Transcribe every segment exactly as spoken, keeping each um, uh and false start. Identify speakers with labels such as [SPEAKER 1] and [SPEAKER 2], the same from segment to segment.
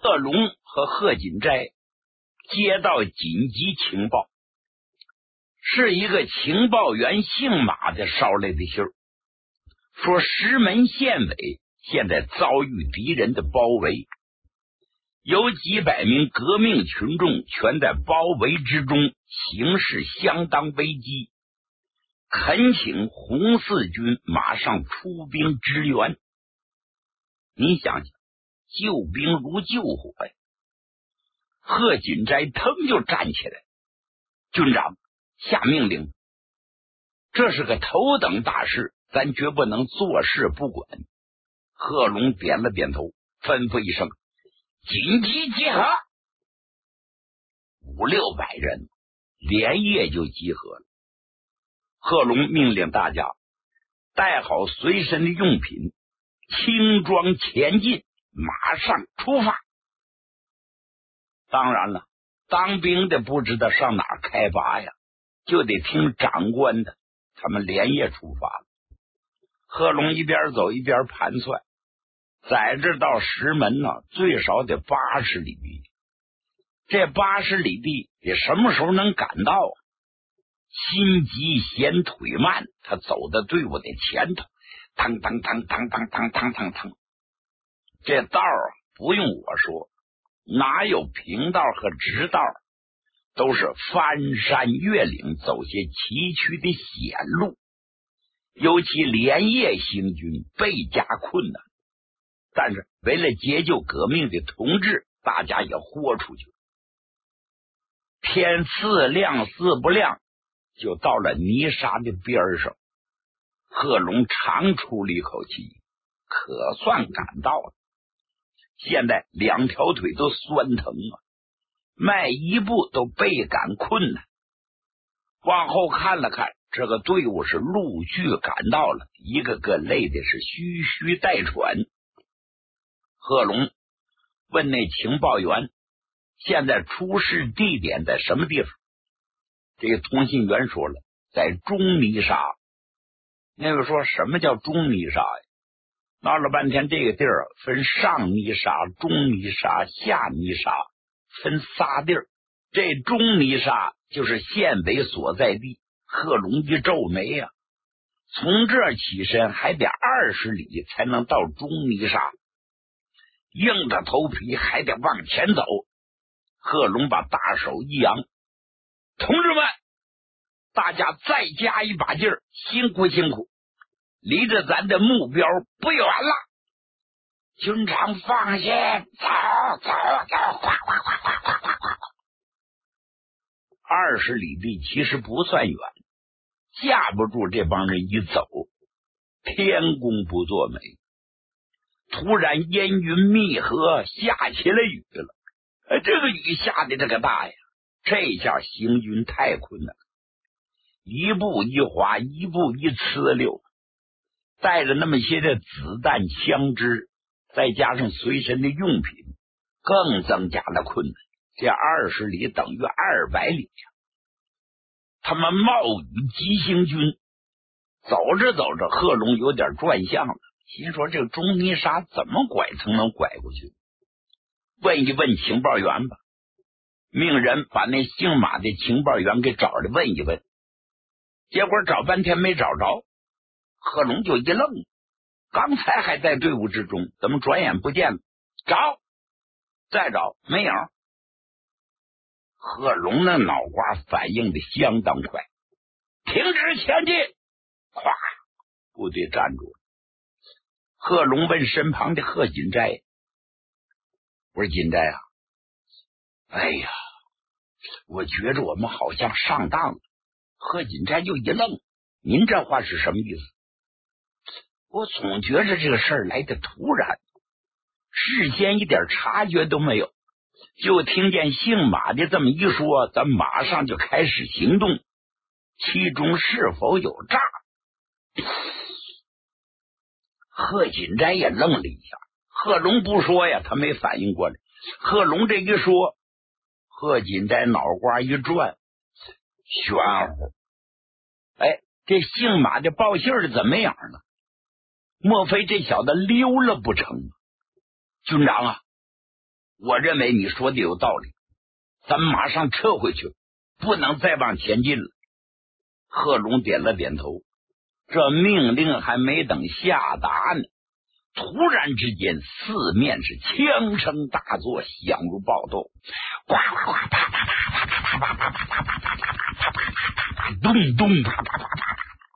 [SPEAKER 1] 贺龙和贺锦斋接到紧急情报，是一个情报员姓马的捎来的信儿，说石门县委现在遭遇敌人的包围，有几百名革命群众全在包围之中，形势相当危机，恳请红四军马上出兵支援。你想想，救兵如救火呀！贺锦斋腾就站起来，军长下命令，这是个头等大事，咱绝不能坐视不管。贺龙点了点头，吩咐一声，紧急集合。五六百人连夜就集合了。贺龙命令大家带好随身的用品，轻装前进，马上出发。当然了，当兵的不知道上哪儿开拔呀，就得听长官的。他们连夜出发了。贺龙一边走一边盘算，在这到石门呢，最少得八十里地。这八十里地得什么时候能赶到啊？心急嫌腿慢，他走到队伍的前头，当当当当当当当当当。这道啊，不用我说，哪有平道和直道，都是翻山越岭，走些崎岖的险路，尤其连夜行军倍加困难。但是为了解救革命的同志，大家也豁出去了。天似亮似不亮，就到了泥沙的边上。贺龙长出了一口气，可算赶到了。现在两条腿都酸疼啊，迈一步都倍感困难。往后看了看，这个队伍是陆续赶到了，一个个累的是吁吁带喘。贺龙问那情报员，现在出事地点在什么地方？这个通信员说了，在中泥沙。那个说什么叫中泥沙呀？闹了半天，这个地儿分上泥沙、中泥沙、下泥沙，分仨地儿。这中泥沙就是县委所在地。贺龙一皱眉呀、啊，从这儿起身还得二十里才能到中泥沙，硬着头皮还得往前走。贺龙把大手一扬，同志们，大家再加一把劲儿，辛苦辛苦，离着咱的目标不远了。军长放心，走走走，哗哗哗哗哗哗哗。二十里地其实不算远，架不住这帮人一走。天公不作美，突然烟云密合，下起了雨了。这个雨下的这个大呀，这下行军太困难了，一步一滑，一步一呲溜，带着那么些的子弹枪支，再加上随身的用品，更增加了困难。这二十里等于二百里呀！他们冒雨急行军，走着走着，贺龙有点转向了，心说这个中泥沙怎么拐才能拐过去？问一问情报员吧，命人把那姓马的情报员给找来问一问。结果找半天没找着，贺龙就一愣，刚才还在队伍之中，怎么转眼不见了？找，再找，没影。贺龙的脑瓜反应的相当快，停止前进！咵，部队站住了。贺龙问身旁的贺锦斋，我说锦斋啊，哎呀，我觉着我们好像上当了。贺锦斋就一愣，您这话是什么意思？我总觉着这个事儿来的突然，事先一点察觉都没有，就听见姓马的这么一说，咱马上就开始行动，其中是否有诈？贺锦斋也愣了一下，贺龙不说呀，他没反应过来。贺龙这一说，贺锦斋脑瓜一转，玄乎。哎，这姓马的报信的怎么样了？莫非这小子溜了不成？军长啊， 我认为你说的有道理，咱们马上撤回去，不能再往前进了。贺龙点了点头，这命令还没等下达呢，突然之间四面是枪声大作，响如暴动，呱呱呱，啪啪啪啪啪啪啪啪啪啪啪啪啪啪啪，咚咚啪啪啪啪。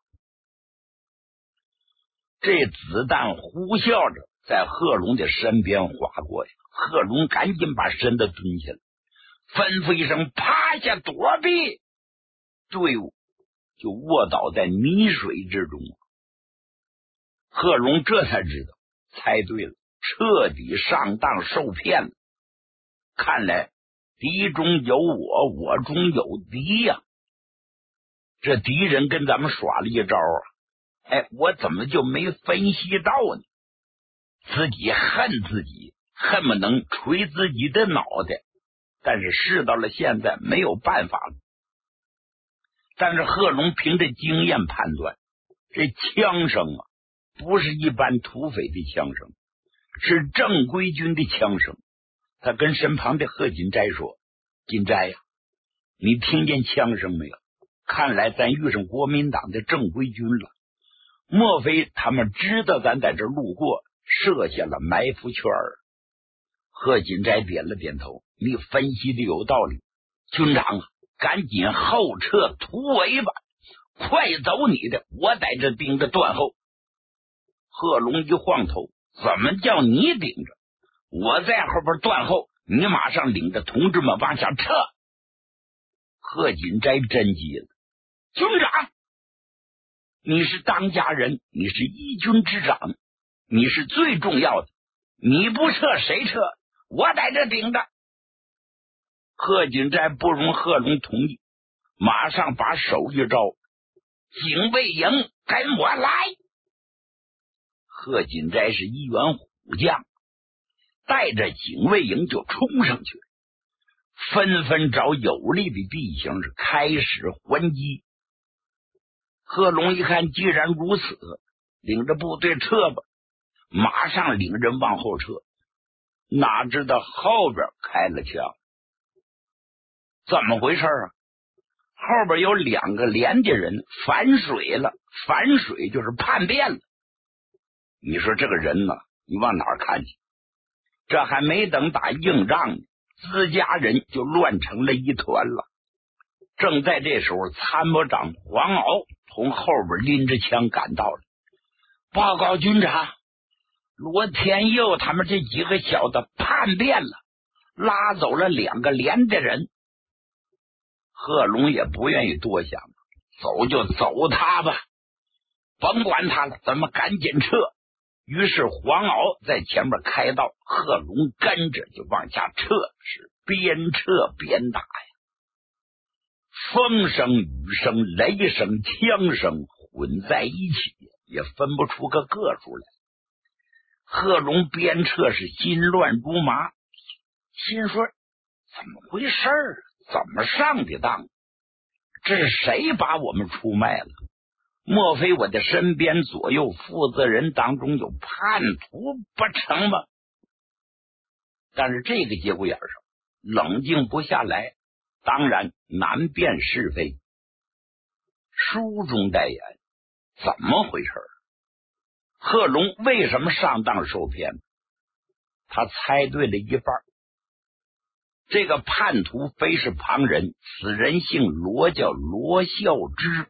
[SPEAKER 1] 这子弹呼啸着在贺龙的身边划过呀，贺龙赶紧把身子蹲下来，吩咐一声趴下躲避，队伍就卧倒在泥水之中。贺龙这才知道猜对了，彻底上当受骗了。看来敌中有我，我中有敌呀、啊！这敌人跟咱们耍了一招啊！哎，我怎么就没分析到呢？自己恨自己，恨不能捶自己的脑袋，但是事到了现在没有办法了。但是贺龙凭着经验判断，这枪声啊，不是一般土匪的枪声，是正规军的枪声。他跟身旁的贺锦斋说：“锦斋呀、啊，你听见枪声没有？看来咱遇上国民党的正规军了。莫非他们知道咱在这路过，设下了埋伏圈？”贺锦斋点了点头：“你分析的有道理，军长啊，赶紧后撤突围吧，快走你的，我在这盯着断后。”贺龙一晃头：“怎么叫你顶着？我在后边断后，你马上领着同志们往下撤。”贺锦斋真急了：“军长，你是当家人，你是一军之长，你是最重要的，你不撤谁撤？我在这顶着。”贺锦斋不容贺龙同意，马上把手一招：“警卫营，跟我来！”贺锦斋是一员虎将，带着警卫营就冲上去了，纷纷找有利的地形是开始还击。贺龙一看，既然如此，领着部队撤吧，马上领人往后撤。哪知道后边开了枪，怎么回事啊？后边有两个连的人反水了，反水就是叛变了。你说这个人呢，你往哪儿看去？这还没等打硬仗呢，自家人就乱成了一团了。正在这时候，参谋长黄鳌从后边拎着枪赶到了，报告军长，罗天佑他们这几个小子叛变了，拉走了两个连的人。贺龙也不愿意多想，走就走他吧，甭管他了，咱们赶紧撤。于是黄鳌在前面开道，贺龙跟着就往下撤，是边撤边打呀。风声、雨声、雷声、枪声混在一起，也分不出个个数来。贺龙边撤是心乱如麻，心说怎么回事儿？怎么上的当？这是谁把我们出卖了？莫非我的身边左右负责人当中有叛徒不成吗？但是这个节骨眼上冷静不下来，当然难辨是非。书中代言，怎么回事？贺龙为什么上当受骗？他猜对了一半。这个叛徒非是旁人，此人姓罗，叫罗孝之。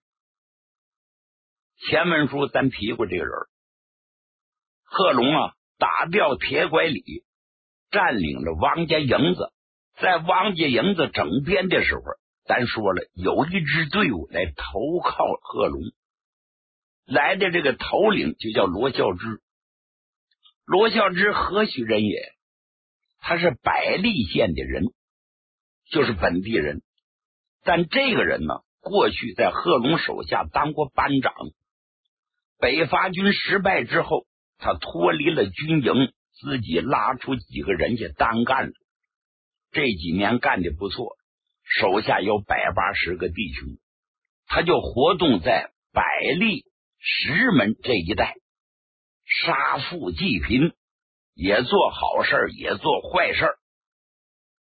[SPEAKER 1] 前文书咱提过这个人。贺龙啊，打掉铁拐李，占领了王家营子。在王家营子整编的时候，咱说了有一支队伍来投靠贺龙，来的这个头领就叫罗孝之。罗孝之何许人也？他是百利县的人，就是本地人。但这个人呢，过去在贺龙手下当过班长。北伐军失败之后，他脱离了军营，自己拉出几个人去单干了。这几年干得不错，手下有百八十个弟兄，他就活动在百利、石门这一带，杀富济贫，也做好事也做坏事。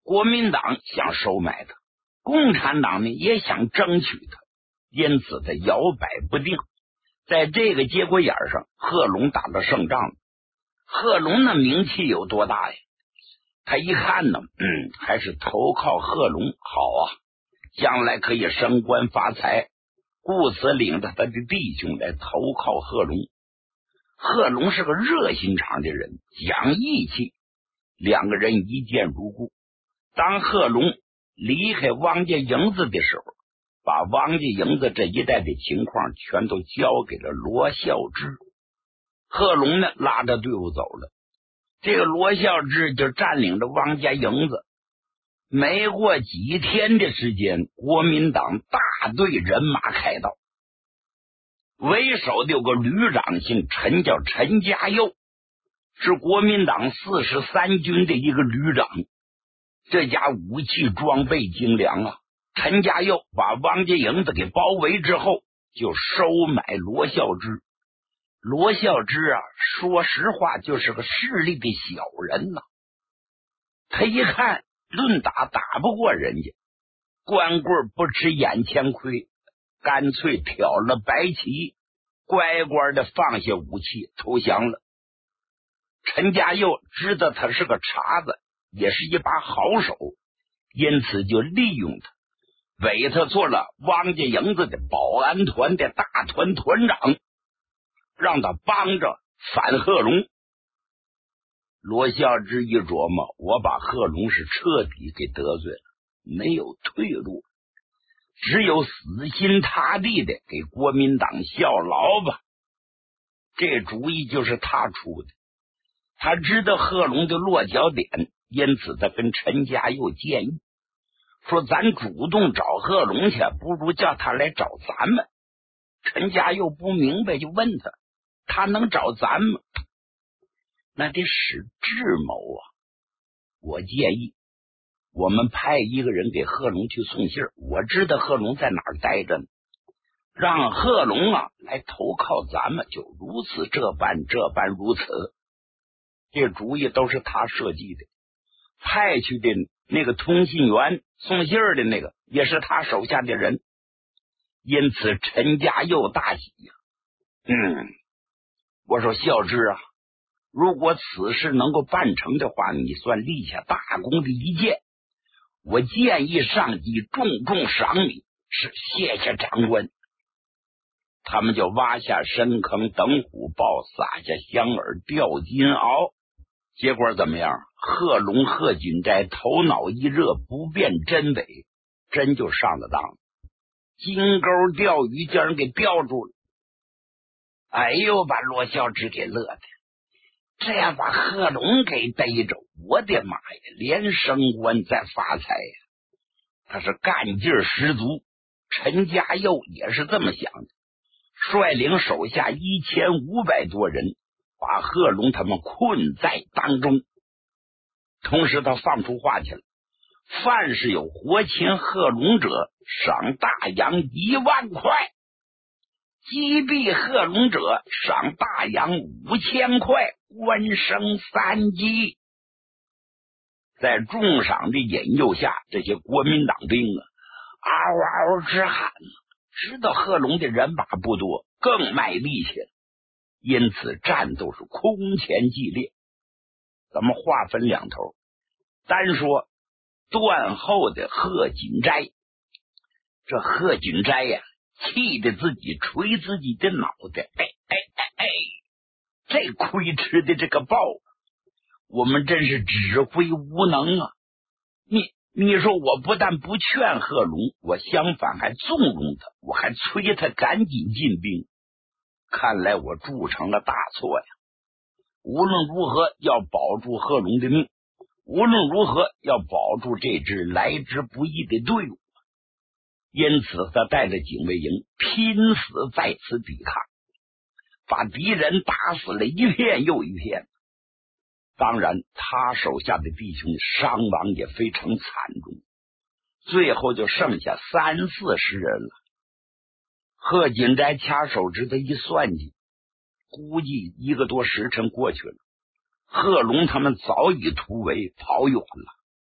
[SPEAKER 1] 国民党想收买他，共产党呢也想争取他，因此他摇摆不定。在这个节骨眼上，贺龙打了胜仗了。贺龙的名气有多大呀？他一看呢，嗯，还是投靠贺龙好啊，将来可以升官发财，故此领着他的弟兄来投靠贺龙。贺龙是个热心肠的人，讲义气，两个人一见如故。当贺龙离开汪家营子的时候，把汪家营子这一带的情况全都交给了罗孝之。贺龙呢拉着队伍走了，这个罗孝之就占领着汪家营子。没过几天的时间，国民党大队人马开到，为首的有个旅长姓陈，叫陈家佑，是国民党四十三军的一个旅长。这家武器装备精良啊！陈家佑把汪家营子给包围之后，就收买罗孝之。罗孝之啊，说实话就是个势利的小人呐、啊。他一看论打打不过人家，光棍不吃眼前亏，干脆挑了白旗，乖乖的放下武器投降了。陈家佑知道他是个茬子，也是一把好手，因此就利用他，委他做了汪家营子的保安团的大团团长，让他帮着反贺龙。罗孝之一琢磨，我把贺龙是彻底给得罪了，没有退路，只有死心塌地的给国民党效劳吧。这主意就是他出的。他知道贺龙的落脚点，因此他跟陈家佑建议说，咱主动找贺龙去，不如叫他来找咱们。陈家佑不明白，就问他，他能找咱们？那得使智谋啊！我建议我们派一个人给贺龙去送信，我知道贺龙在哪儿待着呢，让贺龙啊来投靠咱们，就如此这般这般如此。这主意都是他设计的，派去的那个通信员送信的那个也是他手下的人，因此陈家佑大喜呀、啊。嗯，我说孝之啊，如果此事能够办成的话，你算立下大功的一件。我建议上级重重赏你，是谢谢长官。他们就挖下深坑等虎豹，撒下香饵钓金鳌。结果怎么样？贺龙贺锦斋头脑一热，不辨真伪，真就上了当，金钩钓鱼叫人给钓住了。哎呦，把罗孝之给乐的，这样把贺龙给逮着，我的妈呀，连升官再发财呀！他是干劲十足。陈家佑也是这么想的，率领手下一千五百多人，把贺龙他们困在当中。同时他放出话去了，凡是有活擒贺龙者，赏大洋一万块，击毙贺龙者，赏大洋五千块，官升三级。在重赏的引诱下，这些国民党兵啊，嗷嗷直喊，知道贺龙的人马不多，更卖力气了，因此战斗是空前激烈。咱们划分两头，单说断后的贺锦斋。这贺锦斋呀、啊，气得自己捶自己的脑袋，哎哎哎哎，这亏吃的这个报，我们真是指挥无能啊！你你说我不但不劝贺龙，我相反还纵容他，我还催他赶紧进兵。看来我铸成了大错呀！无论如何要保住贺龙的命，无论如何要保住这支来之不易的队伍。因此他带着警卫营拼死在此抵抗，把敌人打死了一片又一片。当然他手下的弟兄伤亡也非常惨重，最后就剩下三四十人了。贺锦斋掐手指头一算计，估计一个多时辰过去了，贺龙他们早已突围跑远了。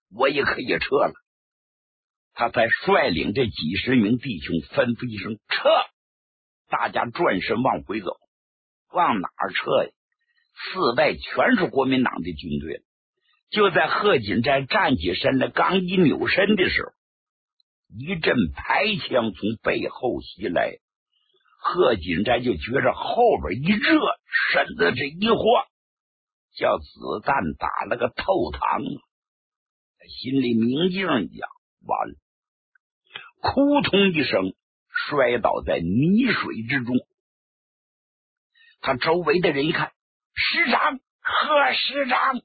[SPEAKER 1] 我也可以撤了。他才率领这几十名弟兄吩咐一声撤，大家转身往回走。往哪儿撤呀？四外全是国民党的军队。就在贺锦斋站起身来，刚一扭身的时候，一阵排枪从背后袭来。贺锦斋就觉着后边一热，身子这一晃，叫子弹打了个透膛，心里明镜一样，完了，扑通一声摔倒在泥水之中。他周围的人一看，师长，贺师长，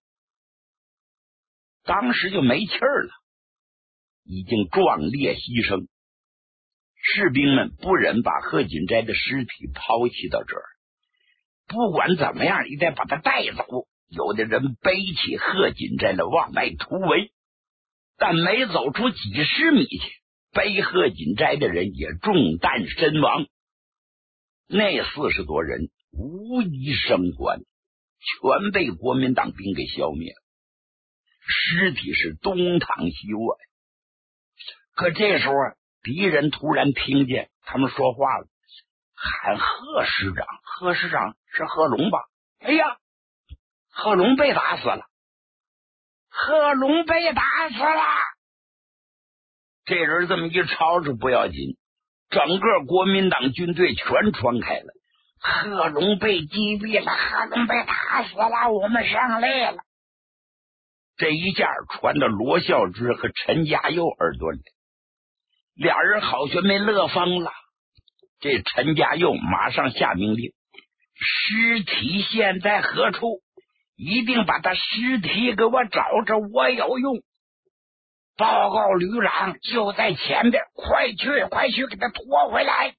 [SPEAKER 1] 当时就没气儿了，已经壮烈牺牲。士兵们不忍把贺锦斋的尸体抛弃到这儿，不管怎么样也得把他带走。有的人背起贺锦斋来往外突围，但没走出几十米去，背贺锦斋的人也中弹身亡。那四十多人无一生还，全被国民党兵给消灭了，尸体是东躺西卧。可这时候敌人突然听见他们说话了，喊贺师长，贺师长是贺龙吧？哎呀，贺龙被打死了，贺龙被打死了。这人这么一吵是不要紧，整个国民党军队全传开了，贺龙被击毙了，贺龙被打死了，我们胜利了。这一下传到罗孝之和陈家佑耳朵里，俩人好像没乐疯了。这陈家佑马上下命令，尸体现在何处？一定把他尸体给我找着，我有用。报告旅长，就在前边，快去快去给他拖回来。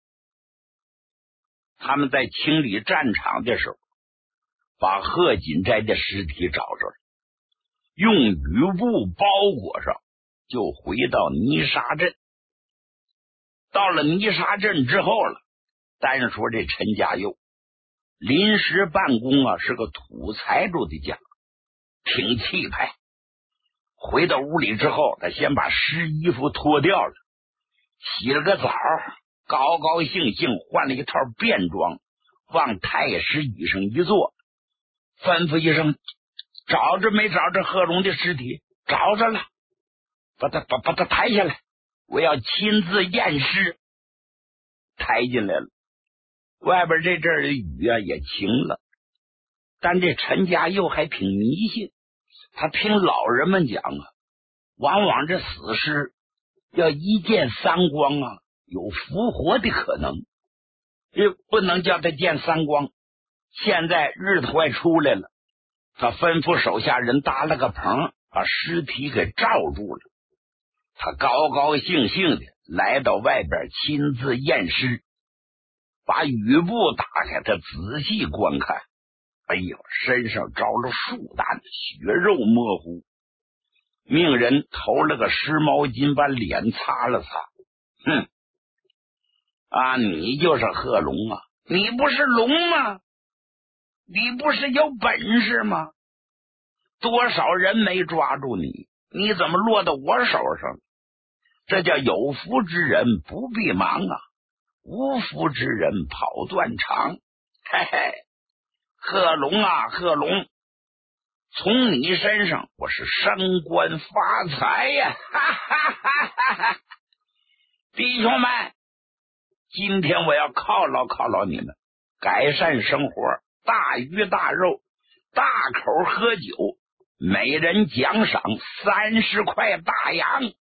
[SPEAKER 1] 他们在清理战场的时候，把贺锦斋的尸体找着了，用雨布包裹上，就回到泥沙镇。到了泥沙镇之后了，单说这陈家佑临时办公啊，是个土财主的家，挺气派。回到屋里之后，他先把湿衣服脱掉了，洗了个澡，高高兴兴换了一套便装，往太师椅上一坐，吩咐一声，找着没找着贺龙的尸体？找着了，把他把把他抬下来，我要亲自验尸。抬进来了，外边这阵儿的雨啊也晴了，但这陈家佑还挺迷信，他听老人们讲啊，往往这死尸要一见三光啊，有复活的可能，也不能叫他见三光。现在日头快出来了，他吩咐手下人搭了个棚，把尸体给罩住了。他高高兴兴的来到外边，亲自验尸，把雨布打开，他仔细观看。哎呦，身上着了数弹，血肉模糊，命人投了个湿毛巾把脸擦了擦。哼，啊，你就是贺龙啊？你不是龙吗？你不是有本事吗？多少人没抓住你，你怎么落到我手上？这叫有福之人不必忙啊，无福之人跑断肠。嘿嘿，贺龙啊贺龙，从你身上我是升官发财呀！哈哈哈哈哈！弟兄们，今天我要犒劳犒劳你们，改善生活，大鱼大肉，大口喝酒，每人奖赏三十块大洋。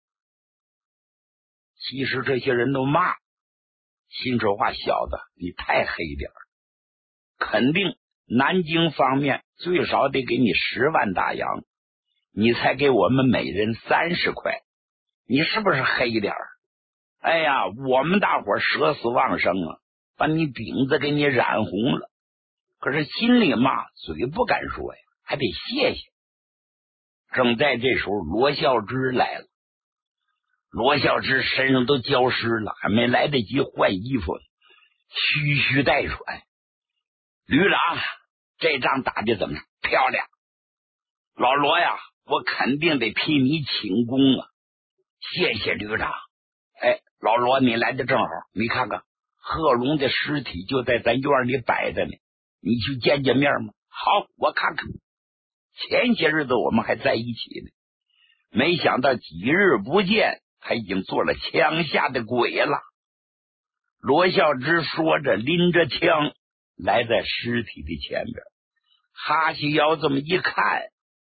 [SPEAKER 1] 其实这些人都骂，心说话，小子你太黑点儿，肯定南京方面最少得给你十万大洋，你才给我们每人三十块，你是不是黑点儿？哎呀，我们大伙舍死忘生啊，把你饼子给你染红了，可是心里骂，嘴不敢说呀，还得谢谢。正在这时候，罗孝之来了。罗孝之身上都浇湿了，还没来得及换衣服，吁吁带喘。旅长，这仗打得怎么样？漂亮！老罗呀， 我肯定得替你请功啊！谢谢旅长。哎，老罗，你来的正好，你看看贺龙的尸体就在咱院里摆着呢，你去见见面吗？好，我看看。前些日子我们还在一起呢，没想到几日不见，他已经做了枪下的鬼了。罗孝之说着，拎着枪来在尸体的前边。哈西瑶这么一看，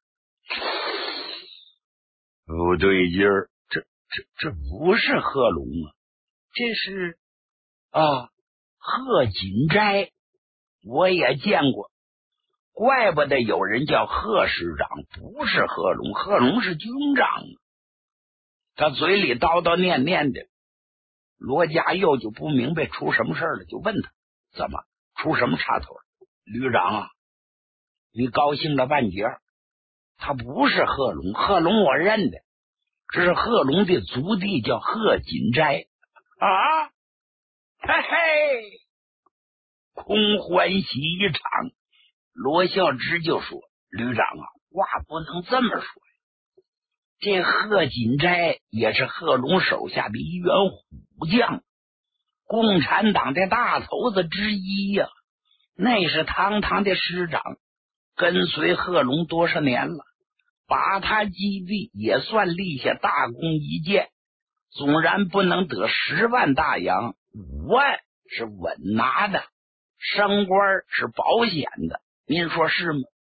[SPEAKER 1] 不对劲儿，这这这不是贺龙啊，这是啊贺锦斋，我也见过，怪不得有人叫贺师长，不是贺龙，贺龙是军长啊。他嘴里叨叨念念的，罗家佑就不明白出什么事了，就问他怎么出什么插头。旅长啊，你高兴了半截，他不是贺龙，贺龙我认得，这是贺龙的族弟，叫贺锦斋啊！嘿嘿，空欢喜一场。罗孝之就说：“旅长啊，话不能这么说呀，这贺锦斋也是贺龙手下的一员虎将，共产党的大头子之一呀、啊，那是堂堂的师长，跟随贺龙多少年了，把他击毙也算立下大功一件。纵然不能得十万大洋，五万是稳拿的，升官是保险的，您说是吗？”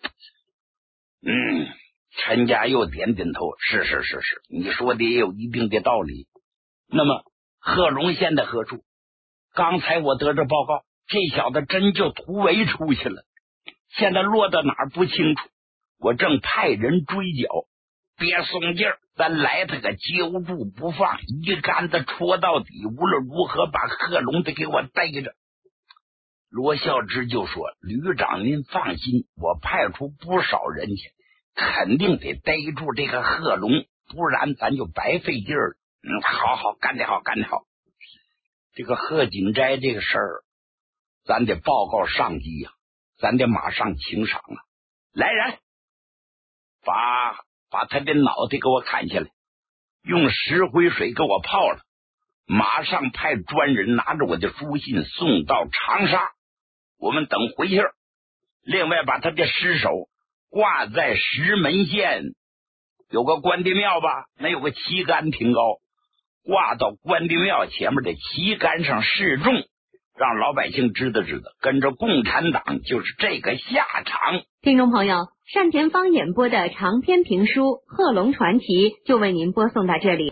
[SPEAKER 1] 嗯，陈家又点点头，是是是是，你说的也有一定的道理。那么贺龙现在何处？刚才我得着报告，这小子真就突围出去了，现在落到哪儿不清楚，我正派人追剿。别松劲儿，咱来他个揪住不放，一竿子戳到底，无论如何把贺龙得给我逮着。罗孝之就说：“旅长您放心，我派出不少人去，肯定得逮住这个贺龙，不然咱就白费劲儿了。”嗯，好好，干得好，干得好。这个贺锦斋这个事儿，咱得报告上级呀、啊，咱得马上请赏啊！来人，把把他的脑袋给我砍下来，用石灰水给我泡了，马上派专人拿着我的书信送到长沙，我们等回信。另外把他的尸首挂在石门县有个关帝庙吧，那有个旗杆挺高，挂到关帝庙前面的旗杆上示众，让老百姓知道知道，跟着共产党就是这个下场。
[SPEAKER 2] 听众朋友，单田芳演播的长篇评书《贺龙传奇》就为您播送到这里。